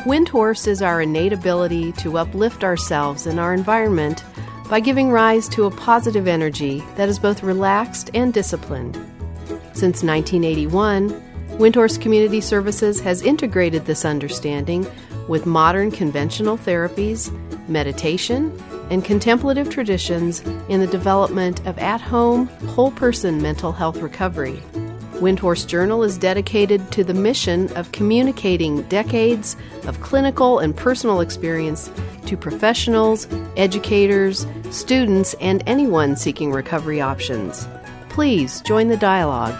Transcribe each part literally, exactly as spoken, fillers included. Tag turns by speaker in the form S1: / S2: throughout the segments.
S1: Windhorse is our innate ability to uplift ourselves and our environment by giving rise to a positive energy that is both relaxed and disciplined. Since nineteen eighty-one, Windhorse Community Services has integrated this understanding with modern conventional therapies, meditation, and contemplative traditions in the development of at-home, whole-person mental health recovery. Windhorse Journal is dedicated to the mission of communicating decades of clinical and personal experience to professionals, educators, students, and anyone seeking recovery options. Please join the dialogue.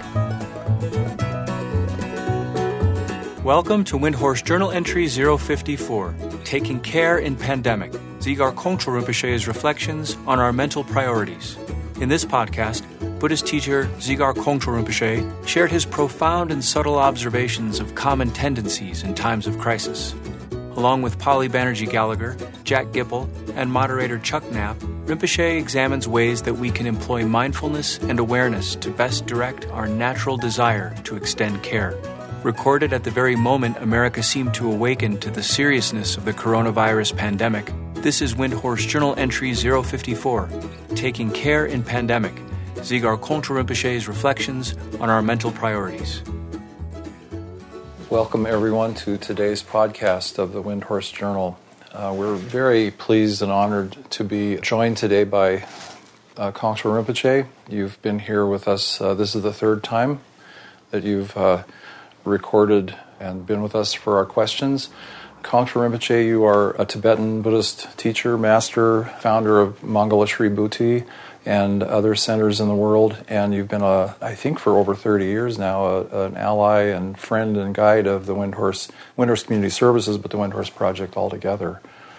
S2: Welcome to Windhorse Journal Entry zero fifty-four, Taking Care in Pandemic, Dzigar Kongtrul Rinpoche's reflections on our mental priorities. In this podcast, Buddhist teacher Dzigar Kongtrul Rinpoche shared his profound and subtle observations of common tendencies in times of crisis. Along with Polly Banerjee Gallagher, Jack Gipple, and moderator Chuck Knapp, Rinpoche examines ways that we can employ mindfulness and awareness to best direct our natural desire to extend care. Recorded at the very moment America seemed to awaken to the seriousness of the coronavirus pandemic, this is Windhorse Journal Entry zero fifty-four, Taking Care in Pandemic, Dzigar Kongtrul Rinpoche's reflections on our mental priorities.
S3: Welcome, everyone, to today's podcast of the Windhorse Journal. Uh, we're very pleased and honored to be joined today by uh, Kongtrul Rinpoche. You've been here with us. Uh, this is the third time that you've uh, recorded and been with us for our questions. Kongtrul Rinpoche, you are a Tibetan Buddhist teacher, master, founder of Mangalashri Bhuti and other centers in the world, and you've been, a, I think for over thirty years now, a, an ally and friend and guide of the Windhorse, Windhorse Community Services, but the Windhorse Project altogether.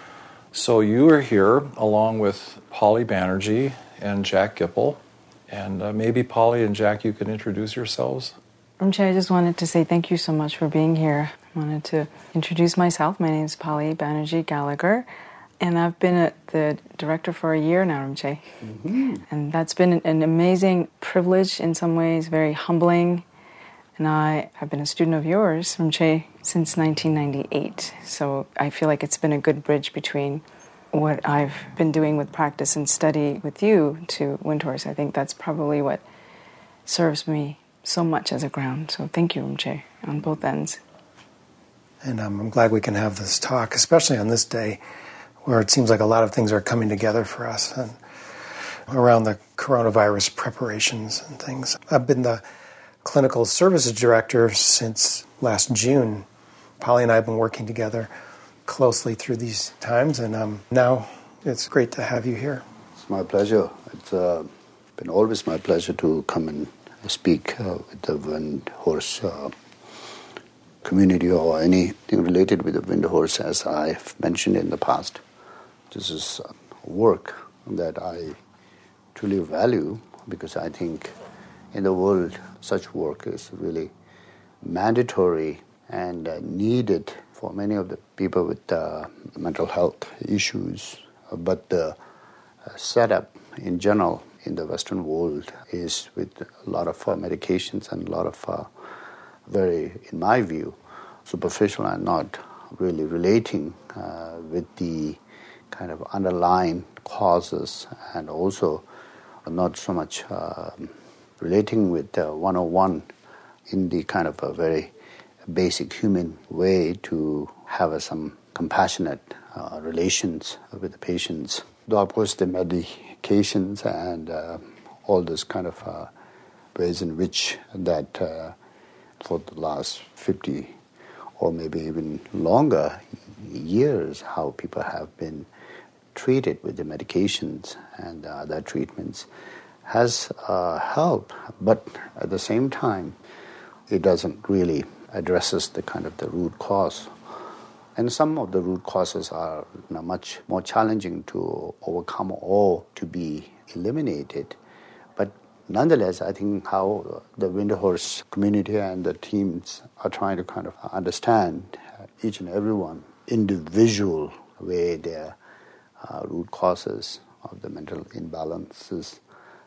S3: So you are here along with Polly Banerjee and Jack Gipple, and uh, maybe Polly and Jack, you can introduce yourselves.
S4: Rinpoche, I just wanted to say thank you so much for being here. I wanted to introduce myself. My name is Polly Banerjee Gallagher, and I've been a, the director for a year now, Rinpoche. Mm-hmm. And that's been an, an amazing privilege in some ways, very humbling. And I have been a student of yours, Rinpoche, since nineteen ninety-eight. So I feel like it's been a good bridge between what I've been doing with practice and study with you to Windhorse. I think that's probably what serves me so much as a ground. So thank you, Rinpoche, on both ends.
S5: And um, I'm glad we can have this talk, especially on this day where it seems like a lot of things are coming together for us and around the coronavirus preparations and things. I've been the clinical services director since last June. Polly and I have been working together closely through these times, and um, now it's great to have you here.
S6: It's my pleasure. It's uh, been always my pleasure to come and speak uh, with the Windhorse uh, community or anything related with the Windhorse, as I've mentioned in the past. This is work that I truly value because I think in the world such work is really mandatory and uh, needed for many of the people with uh, mental health issues. But the uh, setup in general in the Western world is with a lot of uh, medications and a lot of uh, very, in my view, superficial and not really relating uh, with the kind of underlying causes, and also not so much uh, relating with uh, one oh one in the kind of a very basic human way to have uh, some compassionate uh, relations with the patients. Though, of course, the medications and uh, all those kind of uh, ways in which that uh, for the last fifty or maybe even longer years, how people have been treated with the medications and uh, other treatments has uh, helped, but at the same time, it doesn't really addresses the kind of the root cause. And some of the root causes are, you know, much more challenging to overcome or to be eliminated. But nonetheless, I think how the Windhorse community and the teams are trying to kind of understand each and every one individual way their uh, root causes of the mental imbalances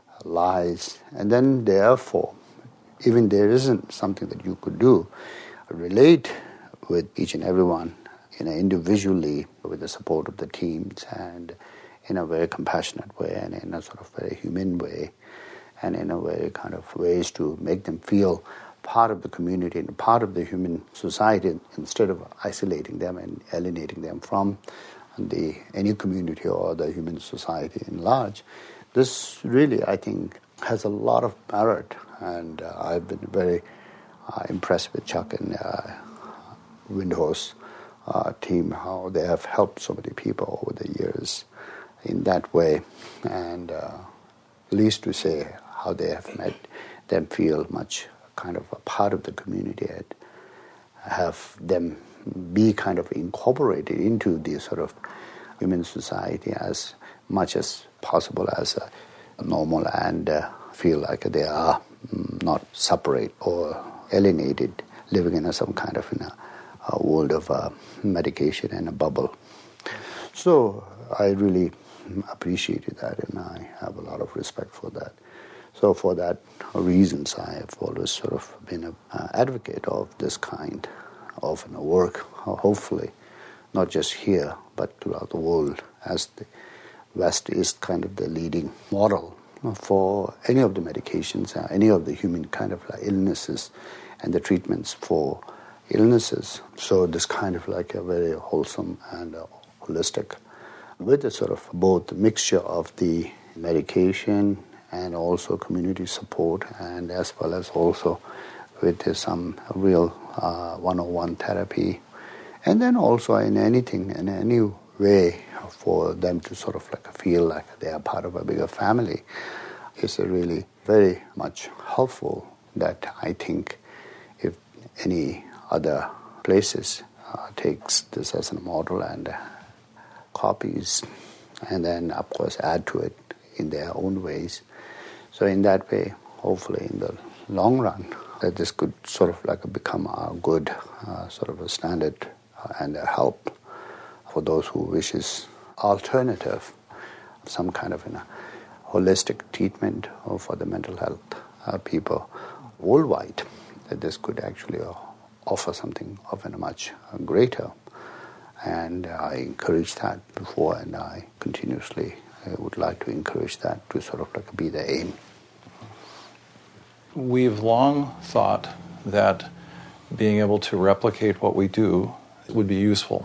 S6: lies, and then therefore, even there isn't something that you could do, relate with each and everyone you know, individually with the support of the teams and in a very compassionate way and in a sort of very human way and in a very kind of ways to make them feel part of the community and part of the human society instead of isolating them and alienating them from the any community or the human society in large. This really, I think, has a lot of merit, and uh, I've been very uh, impressed with Chuck and uh, Windhorse uh, team, how they have helped so many people over the years in that way, and uh, least to say how they have made them feel much kind of a part of the community and have them be kind of incorporated into the sort of human society as much as possible as a, a normal and uh, feel like they are not separate or alienated, living in a, some kind of in a, a world of uh, medication and a bubble. So I really appreciated that, and I have a lot of respect for that. So for that reasons, I have always sort of been an advocate of this kind of you know, work, hopefully, not just here, but throughout the world, as the West is kind of the leading model for any of the medications, uh, any of the human kind of like illnesses and the treatments for illnesses. So this kind of like a very wholesome and uh, holistic, with a sort of both mixture of the medication and also community support, and as well as also with some real uh, one-on-one therapy, and then also in anything, in any way for them to sort of like feel like they are part of a bigger family is a really very much helpful that I think if any other places uh, takes this as a model and uh, copies and then of course add to it in their own ways. So in that way, hopefully in the long run, that this could sort of like become a good uh, sort of a standard uh, and a help for those who wishes alternative, some kind of a holistic treatment for the mental health uh, people worldwide, that this could actually uh, offer something of a much greater. And I encouraged that before, and I continuously I would like to encourage that to sort of like be the aim.
S3: We've long thought that being able to replicate what we do would be useful.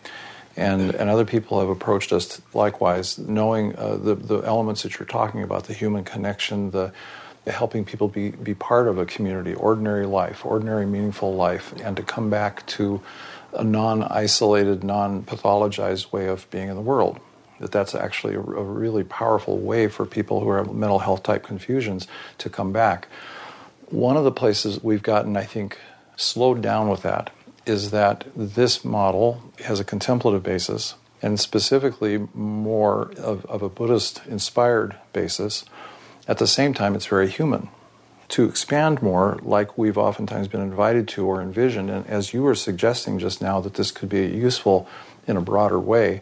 S3: And and other people have approached us likewise, knowing uh, the, the elements that you're talking about, the human connection, the, the helping people be, be part of a community, ordinary life, ordinary meaningful life, and to come back to a non-isolated, non-pathologized way of being in the world. That that's actually a, a really powerful way for people who have mental health type confusions to come back. One of the places we've gotten, I think, slowed down with that is that this model has a contemplative basis, and specifically more of, of a Buddhist-inspired basis. At the same time, it's very human. To expand more, like we've oftentimes been invited to or envisioned, and as you were suggesting just now that this could be useful in a broader way,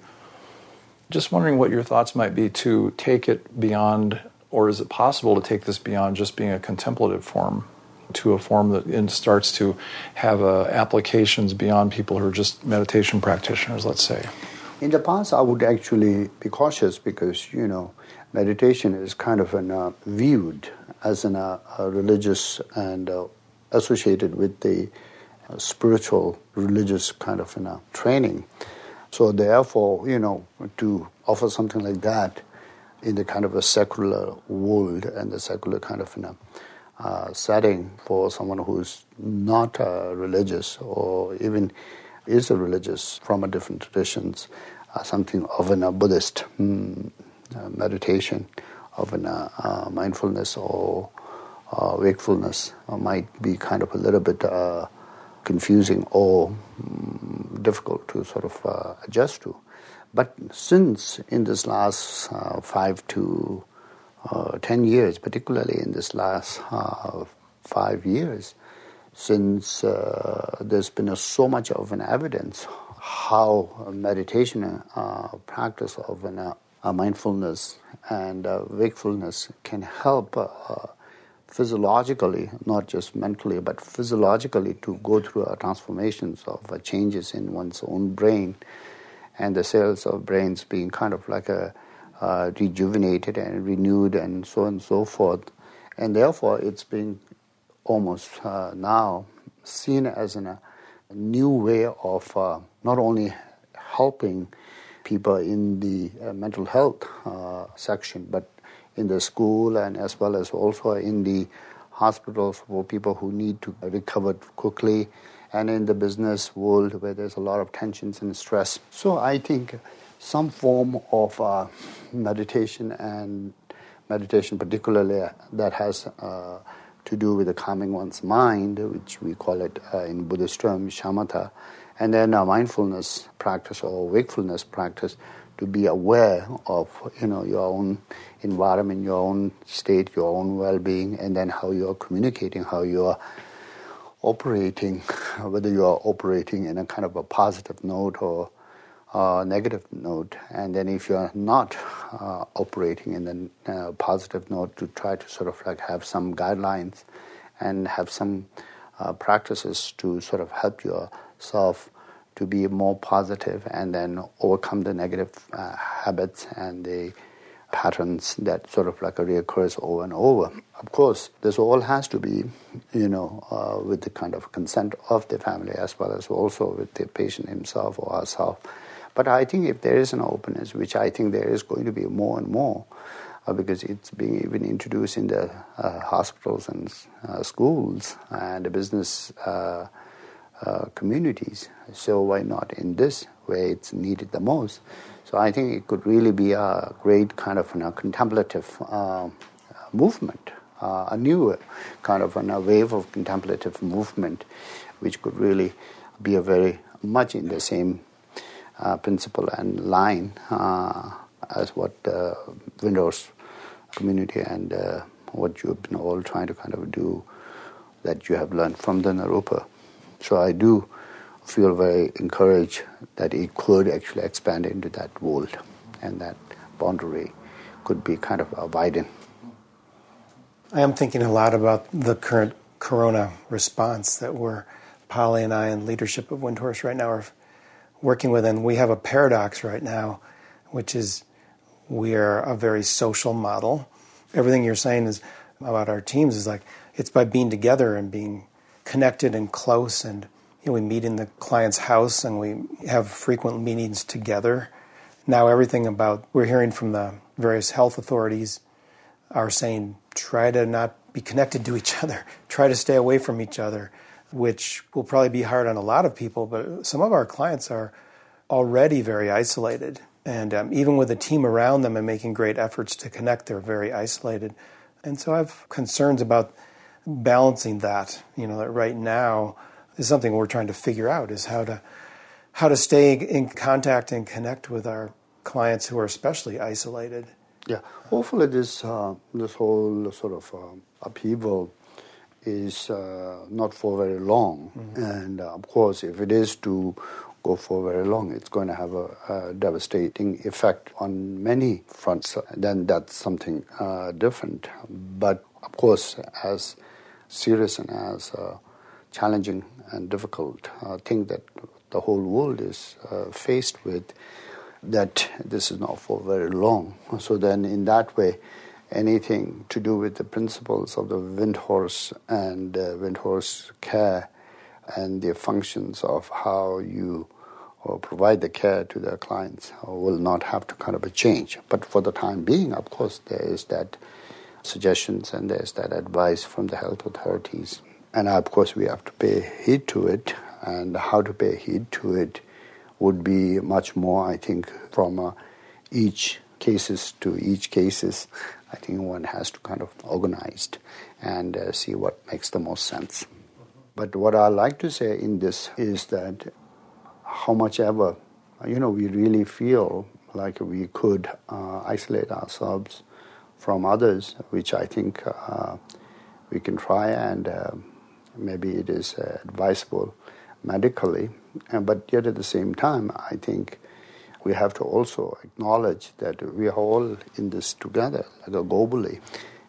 S3: just wondering what your thoughts might be to take it beyond, or is it possible to take this beyond just being a contemplative form, to a form that starts to have uh, applications beyond people who are just meditation practitioners, let's say?
S6: In the past, I would actually be cautious because, you know, meditation is kind of an, uh, viewed as an, uh, a religious and uh, associated with the uh, spiritual, religious kind of an, uh, training. So therefore, you know, to offer something like that in the kind of a secular world and the secular kind of an, uh, setting for someone who's not uh, religious or even is a religious from a different traditions, uh, something of an, a Buddhist mm, uh, meditation, of an, uh, uh, mindfulness or uh, wakefulness uh, might be kind of a little bit uh, confusing or um, difficult to sort of uh, adjust to. But since in this last uh, five to uh, ten years, particularly in this last uh, five years, since uh, there's been a, so much of an evidence how meditation uh, practice of an, uh, mindfulness and uh, wakefulness can help uh, physiologically, not just mentally, but physiologically to go through uh, transformations of uh, changes in one's own brain, and the cells of brains being kind of like a uh, rejuvenated and renewed and so on and so forth. And therefore it's being almost uh, now seen as an, a new way of uh, not only helping people in the uh, mental health uh, section, but in the school and as well as also in the hospitals for people who need to recover quickly, and in the business world where there's a lot of tensions and stress. So I think some form of uh, meditation, and meditation particularly that has uh, to do with the calming one's mind, which we call it uh, in Buddhist terms shamatha, and then a mindfulness practice or wakefulness practice, to be aware of, you know, your own environment, your own state, your own well-being, and then how you are communicating, how you are operating, whether you are operating in a kind of a positive note or a negative note. And then if you are not uh, operating in a uh, positive note, to try to sort of like have some guidelines and have some uh, practices to sort of help yourself to be more positive and then overcome the negative uh, habits and the patterns that sort of like reoccurs over and over. Of course, this all has to be, you know, uh, with the kind of consent of the family as well as also with the patient himself or herself. But I think if there is an openness, which I think there is going to be more and more, uh, because it's being even introduced in the uh, hospitals and uh, schools and the business uh, uh, communities. So why not in this way it's needed the most? So I think it could really be a great kind of, you know, contemplative uh, movement, uh, a new kind of, you know, wave of contemplative movement, which could really be a very much in the same uh, principle and line uh, as what the Windhorst community and uh, what you've been all trying to kind of do, that you have learned from the Naropa. So I do feel very encouraged that it could actually expand into that world, and that boundary could be kind of widened.
S5: I am thinking a lot about the current corona response that we're, Polly and I and leadership of Windhorst right now are working with, and we have a paradox right now, which is we are a very social model. Everything you're saying is about our teams is like, it's by being together and being connected and close, and you know, we meet in the client's house and we have frequent meetings together. Now everything about, we're hearing from the various health authorities are saying, try to not be connected to each other, try to stay away from each other, which will probably be hard on a lot of people, but some of our clients are already very isolated. And um, even with a team around them and making great efforts to connect, they're very isolated. And so I have concerns about balancing that, you know, that right now is something we're trying to figure out, is how to how to stay in contact and connect with our clients who are especially isolated.
S6: Yeah, hopefully this uh, this whole sort of uh, upheaval is uh, not for very long. Mm-hmm. And uh, of course, if it is to go for very long, it's going to have a, a devastating effect on many fronts. Then that's something uh, different. But of course, as serious and as uh, challenging and difficult uh, thing that the whole world is uh, faced with, that this is not for very long. So then in that way, anything to do with the principles of the Windhorst and uh, Windhorst care and the functions of how you uh, provide the care to their clients uh, will not have to kind of a change. But for the time being, of course, there is that suggestions and there's that advice from the health authorities. And of course, we have to pay heed to it, and how to pay heed to it would be much more, I think, from uh, each cases to each cases. I think one has to kind of organize and uh, see what makes the most sense. But what I like to say in this is that how much ever, you know, we really feel like we could uh, isolate ourselves from others, which I think uh, we can try, and uh, maybe it is uh, advisable medically. Uh, but yet at the same time, I think we have to also acknowledge that we are all in this together, like globally,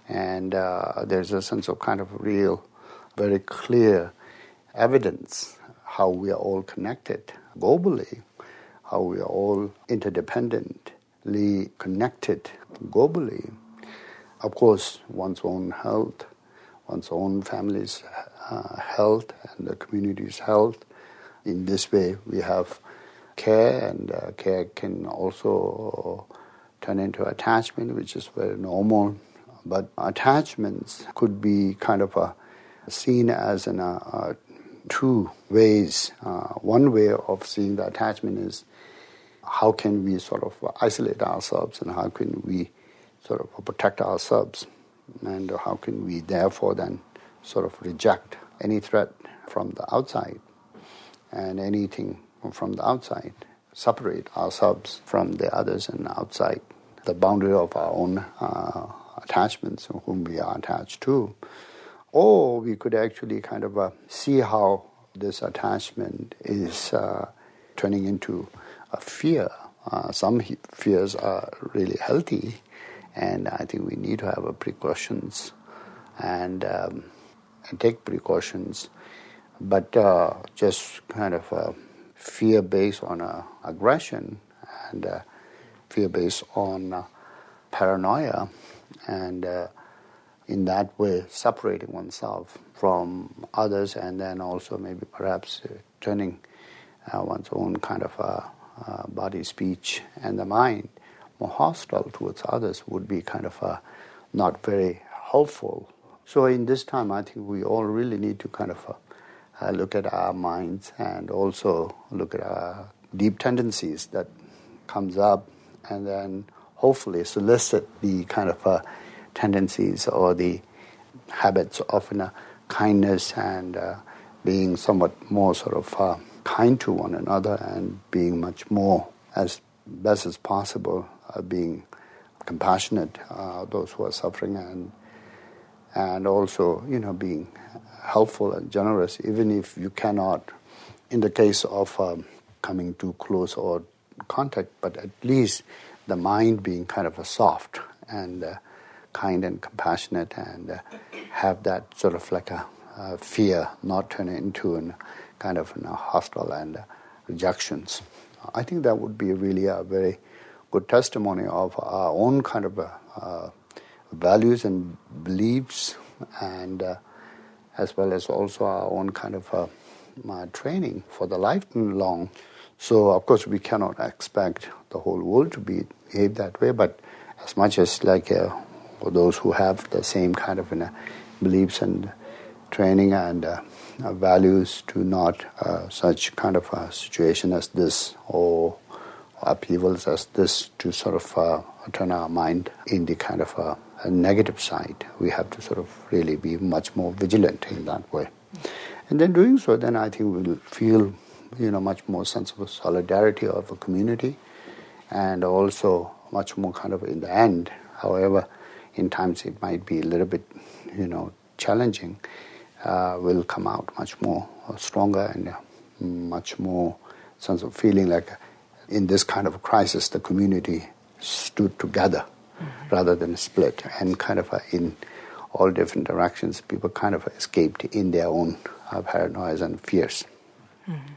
S6: And uh, there's a sense of kind of real, very clear evidence how we are all connected globally, how we are all interdependently connected globally. Of course, one's own health, one's own family's uh, health, and the community's health. In this way, we have care, and uh, care can also turn into attachment, which is very normal. But attachments could be kind of a, seen as in a, a two ways. Uh, one way of seeing the attachment is how can we sort of isolate ourselves, and how can we sort of protect ourselves, and how can we therefore then sort of reject any threat from the outside and anything from the outside, separate ourselves from the others and outside, the boundary of our own uh, attachments whom we are attached to. Or we could actually kind of uh, see how this attachment is uh, turning into a fear. Uh, some he- fears are really healthy, and I think we need to have a precautions and, um, and take precautions. But uh, just kind of uh, fear based on uh, aggression, and uh, fear based on uh, paranoia, and uh, in that way separating oneself from others, and then also maybe perhaps uh, turning uh, one's own kind of uh, uh, body, speech, and the mind more hostile towards others would be kind of uh, not very helpful. So in this time, I think we all really need to kind of uh, uh, look at our minds, and also look at our deep tendencies that comes up, and then hopefully solicit the kind of uh, tendencies or the habits of you know, kindness, and uh, being somewhat more sort of uh, kind to one another, and being much more, as best as possible, uh, being compassionate, uh, those who are suffering, and and also you know being helpful and generous, even if you cannot, in the case of um, coming too close or contact, but at least the mind being kind of a soft and uh, kind and compassionate, and uh, have that sort of like a uh, fear not turn into a kind of you know, hostile and uh, rejections. I think that would be really a very good testimony of our own kind of uh, uh, values and beliefs, and uh, as well as also our own kind of uh, uh, training for the lifelong. So, of course, we cannot expect the whole world to be behave that way, but as much as like uh, for those who have the same kind of you know, beliefs and training and uh, uh, values to not uh, such kind of a situation as this, or upheavals as this, to sort of uh, turn our mind in the kind of a, a negative side. We have to sort of really be much more vigilant in that way. And then doing so, then I think we'll feel you know, much more sense of solidarity of a community, and also much more kind of in the end, however, in times it might be a little bit, you know, challenging, uh, will come out much more uh, stronger, and uh, much more sense of feeling like in this kind of a crisis, the community stood together mm-hmm. rather than split, and kind of uh, in all different directions, people kind of escaped in their own uh, paranoias and fears.
S4: Mm-hmm.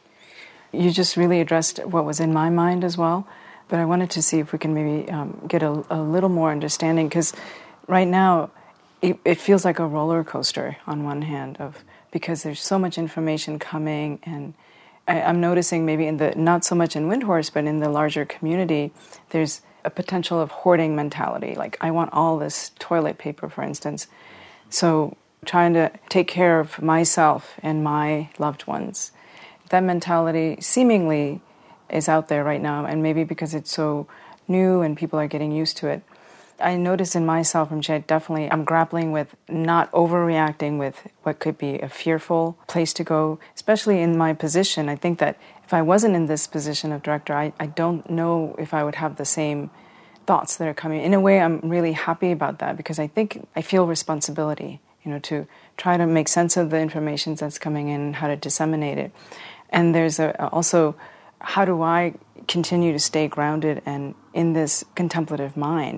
S4: You just really addressed what was in my mind as well, but I wanted to see if we can maybe um, get a, a little more understanding, because right now it, it feels like a roller coaster on one hand, of because there's so much information coming, and I, I'm noticing maybe in the, not so much in Windhorse, but in the larger community, there's a potential of hoarding mentality, like I want all this toilet paper, for instance. So trying to take care of myself and my loved ones. That mentality seemingly is out there right now, and maybe because it's so new and people are getting used to it. I notice in myself, Rinpoche, definitely I'm grappling with not overreacting with what could be a fearful place to go, especially in my position. I think that if I wasn't in this position of director, I, I don't know if I would have the same thoughts that are coming. In a way, I'm really happy about that, because I think I feel responsibility, you know, to try to make sense of the information that's coming in and how to disseminate it. And there's a, also, how do I continue to stay grounded and in this contemplative mind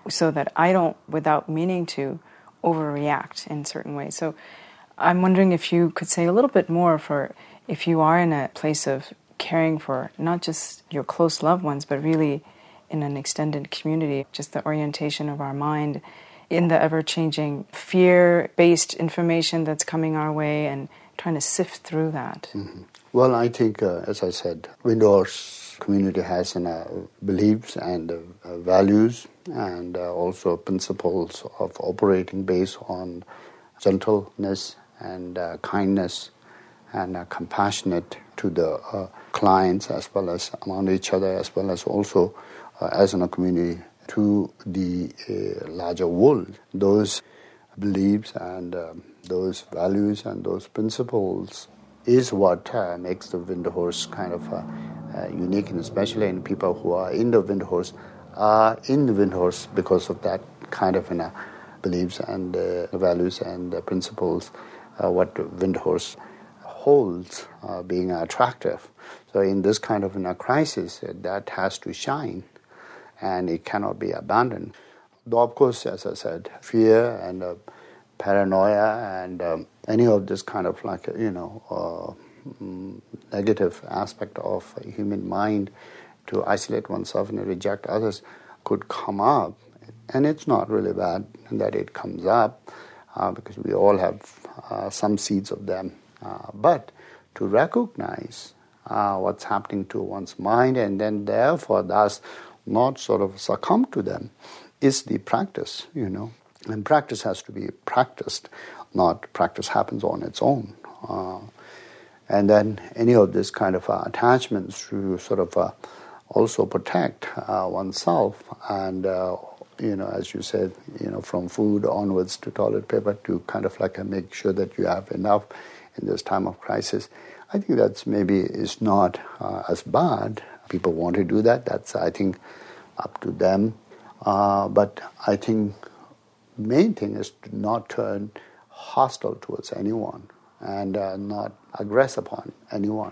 S4: so that I don't, without meaning to, overreact in certain ways. So I'm wondering if you could say a little bit more for if you are in a place of caring for not just your close loved ones, but really in an extended community, just the orientation of our mind in the ever-changing fear-based information that's coming our way and trying to sift through that.
S6: Mm-hmm. Well, I think, uh, as I said, Windhorse community has an, uh, beliefs and uh, uh, values and uh, also principles of operating based on gentleness and uh, kindness and uh, compassionate to the uh, clients as well as among each other, as well as also uh, as in a community to the uh, larger world. Those beliefs and um, those values and those principles is what uh, makes the Windhorse kind of uh, uh, unique, and especially in people who are in the Windhorse are in the Windhorse because of that kind of you know, beliefs and uh, values and uh, principles, uh, what Windhorse holds uh, being attractive. So in this kind of you know, crisis, uh, that has to shine, and it cannot be abandoned. Though, of course, as I said, fear and uh, paranoia and um, any of this kind of like, you know, uh, mm, negative aspect of a human mind to isolate oneself and reject others could come up. And it's not really bad that it comes up uh, because we all have uh, some seeds of them. Uh, but to recognize uh, what's happening to one's mind and then therefore thus not sort of succumb to them is the practice, you know. And practice has to be practiced, not practice happens on its own. Uh, and then any of this kind of uh, attachments to sort of uh, also protect uh, oneself and, uh, you know, as you said, you know, from food onwards to toilet paper to kind of like uh, make sure that you have enough in this time of crisis. I think that's maybe is not uh, as bad. People want to do that. That's, I think, up to them. Uh, but I think the main thing is to not turn hostile towards anyone and uh, not aggress upon anyone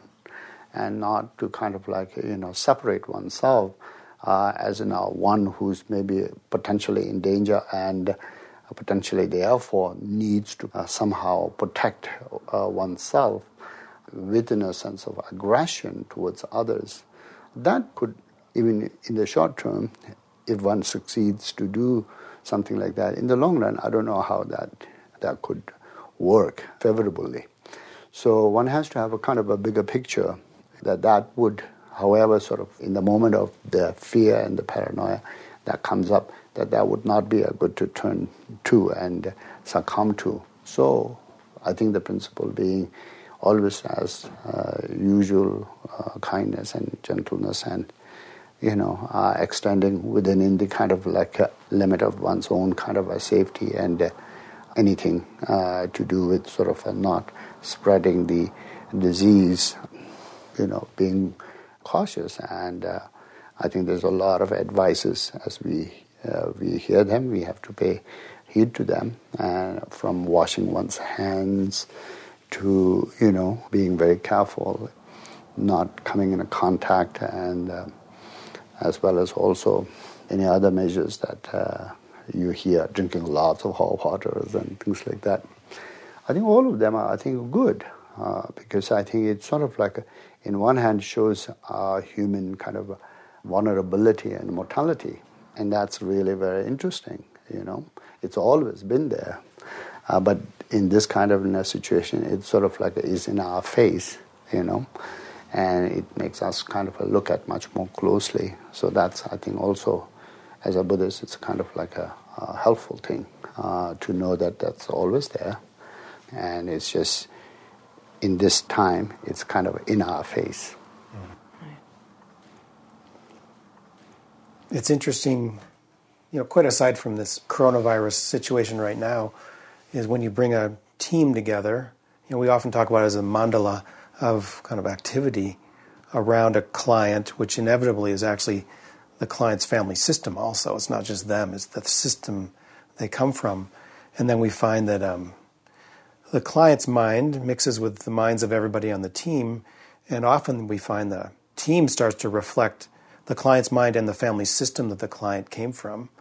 S6: and not to kind of like, you know, separate oneself uh, as in a one who's maybe potentially in danger and potentially therefore needs to uh, somehow protect uh, oneself within a sense of aggression towards others. That could, even in the short term, if one succeeds to do something like that, in the long run, I don't know how that that could work favorably. So one has to have a kind of a bigger picture that that would, however, sort of in the moment of the fear and the paranoia that comes up, that that would not be a good to turn to and succumb to. So I think the principle being always as uh, usual uh, kindness and gentleness and, you know, uh, extending within in the kind of like a limit of one's own kind of a safety and uh, anything uh, to do with sort of uh, not spreading the disease, you know, being cautious. And uh, I think there's a lot of advices as we uh, we hear them. We have to pay heed to them, uh, from washing one's hands to, you know, being very careful, not coming into contact, and uh, as well as also any other measures that uh, you hear, drinking lots of hot waters and things like that. I think all of them are, I think, good uh, because I think it's sort of like, a, in one hand, shows our human kind of vulnerability and mortality, and that's really very interesting, you know. It's always been there. Uh, but in this kind of a situation, it's sort of like is in our face, you know, and it makes us kind of look at much more closely. So that's, I think, also, as a Buddhist, it's kind of like a, a helpful thing uh, to know that that's always there. And it's just, in this time, it's kind of in our face.
S5: It's interesting, you know, quite aside from this coronavirus situation right now, is when you bring a team together, you know, we often talk about it as a mandala of kind of activity around a client, which inevitably is actually the client's family system also. It's not just them, it's the system they come from. And then we find that um, the client's mind mixes with the minds of everybody on the team, and often we find the team starts to reflect the client's mind and the family system that the client came from.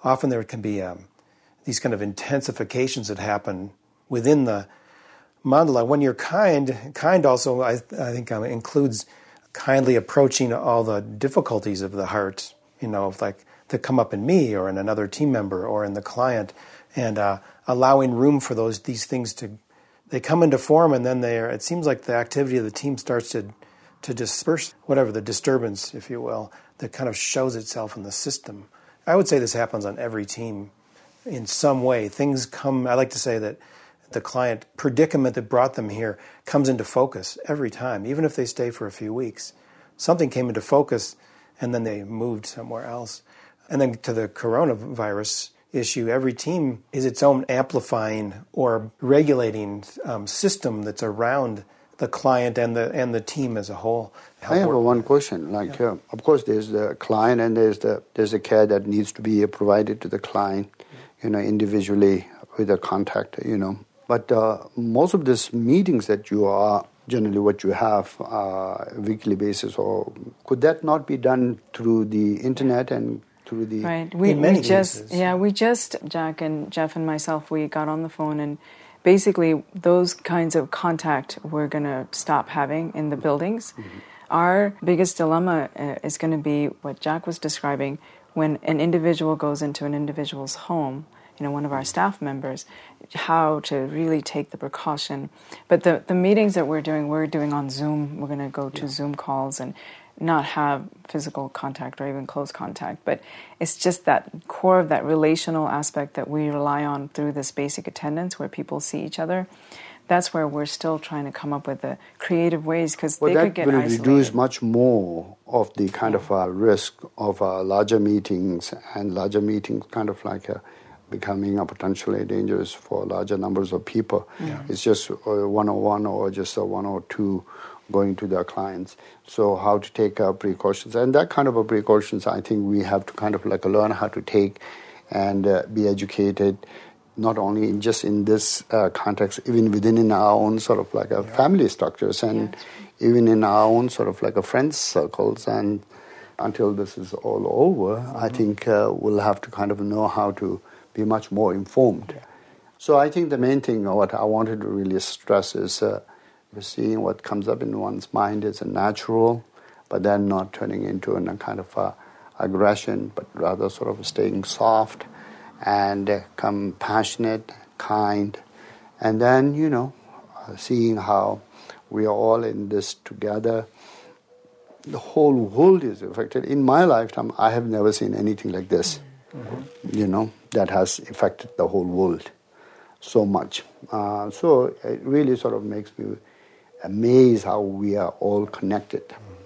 S5: often there can be um, these kind of intensifications that happen within the mandala. When you're kind, kind also, I, I think, um, includes kindly approaching all the difficulties of the heart, you know, like that come up in me or in another team member or in the client, and uh, allowing room for those these things to, they come into form, and then they are, it seems like the activity of the team starts to to disperse whatever the disturbance, if you will, that kind of shows itself in the system. I would say this happens on every team in some way. Things come, I like to say that the client predicament that brought them here comes into focus every time, even if they stay for a few weeks. Something came into focus and then they moved somewhere else. And then to the coronavirus issue, every team is its own amplifying or regulating um, system that's around the client and the and the team as a whole.
S6: I have a one question. Like, yeah. uh, of course, there's the client and there's the there's the care that needs to be provided to the client, you know, individually with a contact, you know. But uh, most of these meetings that you are generally what you have uh, weekly basis, or could that not be done through the internet and through the
S4: right? We,
S5: in many
S4: we just
S5: cases.
S4: yeah we just Jack and Jeff and myself we got on the phone, and basically those kinds of contact we're going to stop having in the buildings. Mm-hmm. Our biggest dilemma uh, is going to be what Jack was describing when an individual goes into an individual's home, you know, one of our staff members, how to really take the precaution. But the, the meetings that we're doing, we're doing on Zoom. We're going to go to yeah. Zoom calls and not have physical contact or even close contact. But it's just that core of that relational aspect that we rely on through this basic attendance where people see each other. That's where we're still trying to come up with the creative ways, because
S6: well,
S4: they could get
S6: isolated. Well, that will reduce much more of the kind yeah. of uh, risk of uh, larger meetings, and larger meetings kind of like a becoming a potentially dangerous for larger numbers of people. Yeah. It's just a one-on-one or just a one or two going to their clients. So how to take uh, precautions. And that kind of a precautions, I think we have to kind of like learn how to take and uh, be educated, not only in just in this uh, context, even within in our own sort of like a yeah. family structures, and yeah. even in our own sort of like a friends circles. And until this is all over, mm-hmm. I think uh, we'll have to kind of know how to be much more informed. Yeah. So I think the main thing, what I wanted to really stress is uh, seeing what comes up in one's mind is a natural, but then not turning into a kind of a aggression, but rather sort of staying soft and uh, compassionate, kind, and then, you know, uh, seeing how we are all in this together. The whole world is affected. In my lifetime, I have never seen anything like this. Mm-hmm. You know, that has affected the whole world so much. Uh, so it really sort of makes me amazed how we are all connected.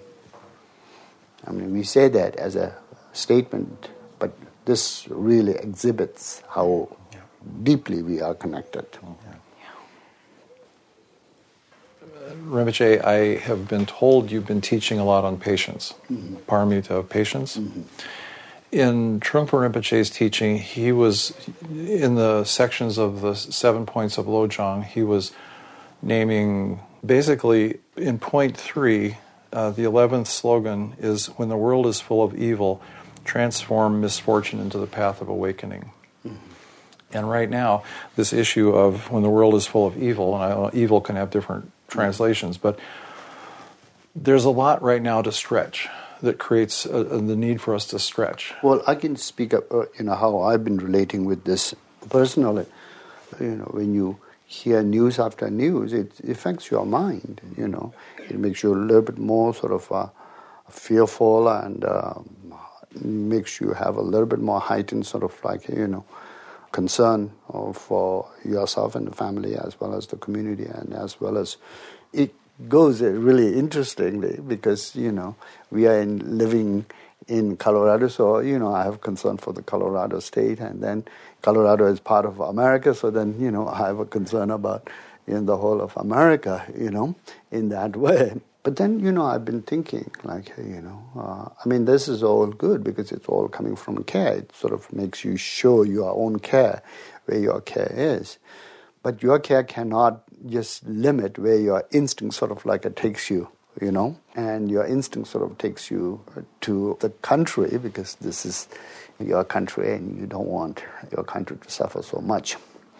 S6: I mean, we say that as a statement, but this really exhibits how yeah. deeply we are connected.
S3: Yeah. Rinpoche, I have been told you've been teaching a lot on patience, mm-hmm. paramita of patience. Mm-hmm. In Trungpa Rinpoche's teaching, he was, in the sections of the seven points of Lojong, he was naming, basically, in point three, uh, the eleventh slogan is, when the world is full of evil, transform misfortune into the path of awakening. Mm-hmm. And right now, this issue of when the world is full of evil, and I don't know, evil can have different translations, but there's a lot right now to stretch. That creates uh, the need for us to stretch.
S6: Well, I can speak up, uh, you know, how I've been relating with this personally. You know, when you hear news after news, it affects your mind, you know. It makes you a little bit more sort of uh, fearful, and uh, makes you have a little bit more heightened sort of like, you know, concern for yourself and the family, as well as the community, and as well as it goes really interestingly, because, you know, we are in, living in Colorado, so, you know, I have concern for the Colorado state, and then Colorado is part of America, so then, you know, I have a concern about, you know, the whole of America, you know, in that way. But then, you know, I've been thinking, like, you know, uh, I mean, this is all good because it's all coming from care. It sort of makes you show your own care, where your care is. But your care cannot just limit where your instinct sort of like it takes you. you know, and your instinct sort of takes you to the country because this is your country and you don't want your country to suffer so much.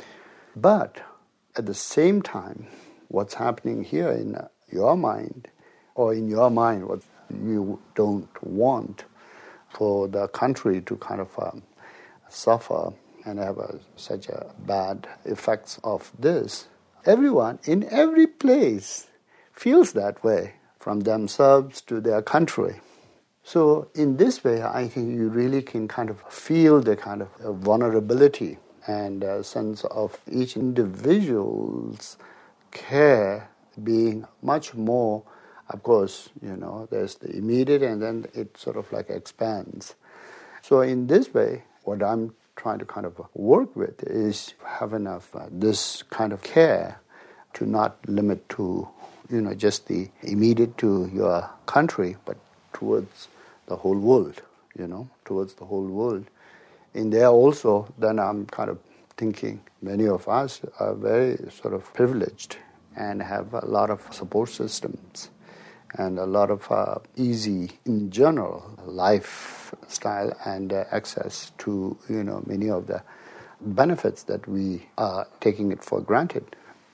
S6: But at the same time, what's happening here in your mind, or in your mind, what you don't want for the country to kind of um, suffer and have a, such a bad effects of this. Everyone in every place feels that way, from themselves to their country. So in this way, I think you really can kind of feel the kind of vulnerability and a sense of each individual's care being much more. Of course, you know, there's the immediate and then it sort of like expands. So in this way, what I'm trying to kind of work with is have enough uh, this kind of care to not limit to, you know, just the immediate to your country, but towards the whole world, you know, towards the whole world. In there also, then I'm kind of thinking many of us are very sort of privileged and have a lot of support systems and a lot of uh, easy, in general, lifestyle and uh, access to, you know, many of the benefits that we are taking it for granted.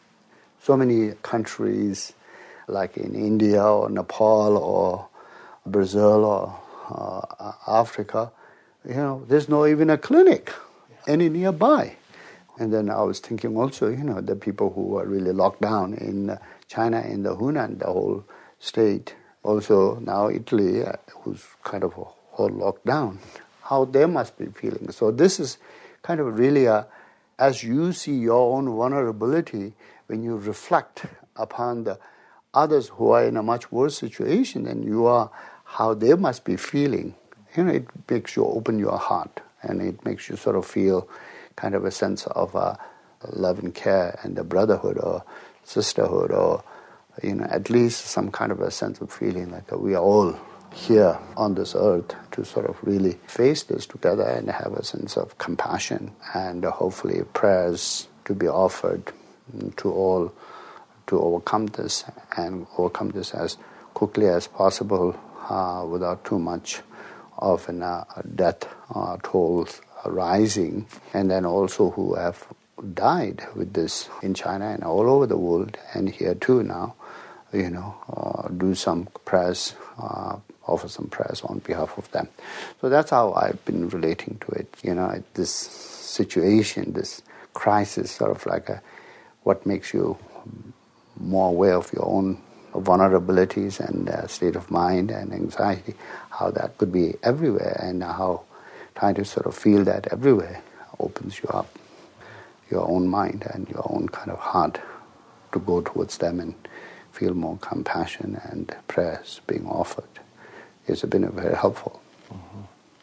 S6: So many countries, like in India or Nepal or Brazil or uh, Africa, you know, there's no even a clinic any nearby. And then I was thinking also, you know, the people who are really locked down in China, in the Hunan, the whole state, also now Italy, uh, who's kind of a whole lockdown, how they must be feeling. So this is kind of really a, as you see your own vulnerability, when you reflect upon the others who are in a much worse situation than you are, how they must be feeling, you know, it makes you open your heart and it makes you sort of feel kind of a sense of uh, love and care and the brotherhood or sisterhood, or, you know, at least some kind of a sense of feeling like we are all here on this earth to sort of really face this together and have a sense of compassion and uh, hopefully prayers to be offered to all to overcome this and overcome this as quickly as possible uh, without too much of an, uh, death uh, tolls rising, and then also who have died with this in China and all over the world and here too now, you know, uh, do some prayers, uh, offer some prayers on behalf of them. So that's how I've been relating to it, you know, this situation, this crisis, sort of like a, what makes you more aware of your own vulnerabilities and uh, state of mind and anxiety, how that could be everywhere, and how trying to sort of feel that everywhere opens you up, your own mind and your own kind of heart to go towards them and feel more compassion and prayers being offered. It's been very helpful.
S3: Mm-hmm.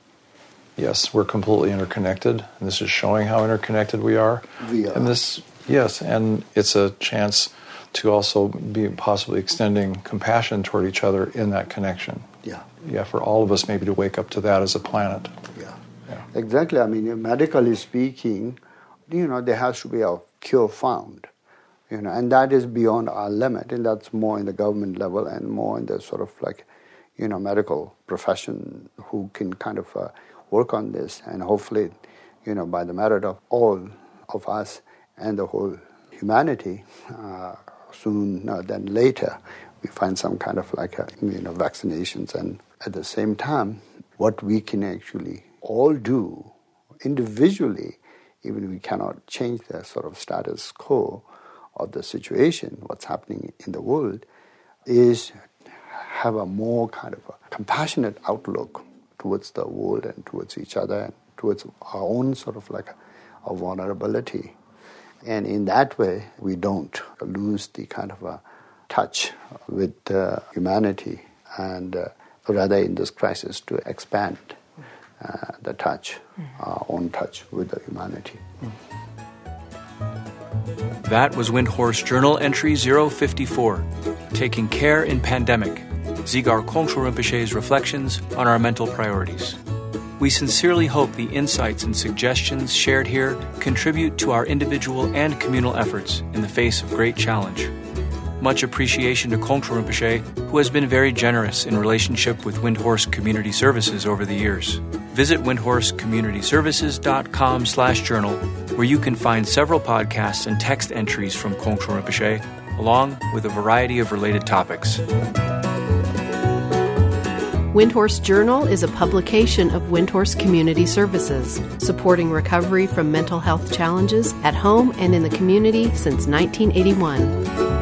S3: Yes, we're completely interconnected, and this is showing how interconnected we are.
S6: We are.
S3: And this, yes, and it's a chance to also be possibly extending compassion toward each other in that connection.
S6: Yeah.
S3: Yeah, for all of us maybe to wake up to that as a planet.
S6: Yeah.
S3: Yeah.
S6: Exactly. I mean, medically speaking, you know, there has to be a cure found, you know, and that is beyond our limit, and that's more in the government level and more in the sort of like, you know, medical profession who can kind of uh, work on this, and hopefully, you know, by the merit of all of us and the whole humanity, uh, sooner than later, we find some kind of like, a, you know, vaccinations, and at the same time, what we can actually all do individually, even if we cannot change the sort of status quo of the situation, what's happening in the world, is have a more kind of a compassionate outlook towards the world and towards each other and towards our own sort of like a, a vulnerability. And in that way, we don't lose the kind of a touch with uh, humanity, and uh, rather in this crisis to expand uh, the touch, our own touch with the humanity.
S2: That was Windhorse Journal Entry zero fifty-four, Taking Care in Pandemic, Dzigar Kongtrul Rinpoche's reflections on our mental priorities. We sincerely hope the insights and suggestions shared here contribute to our individual and communal efforts in the face of great challenge. Much appreciation to Kongtrul Rinpoche, who has been very generous in relationship with Windhorse Community Services over the years. Visit windhorse community services dot com slash journal, where you can find several podcasts and text entries from Kongtrul Rinpoche, along with a variety of related topics.
S1: Windhorse Journal is a publication of Windhorse Community Services, supporting recovery from mental health challenges at home and in the community since nineteen eighty-one.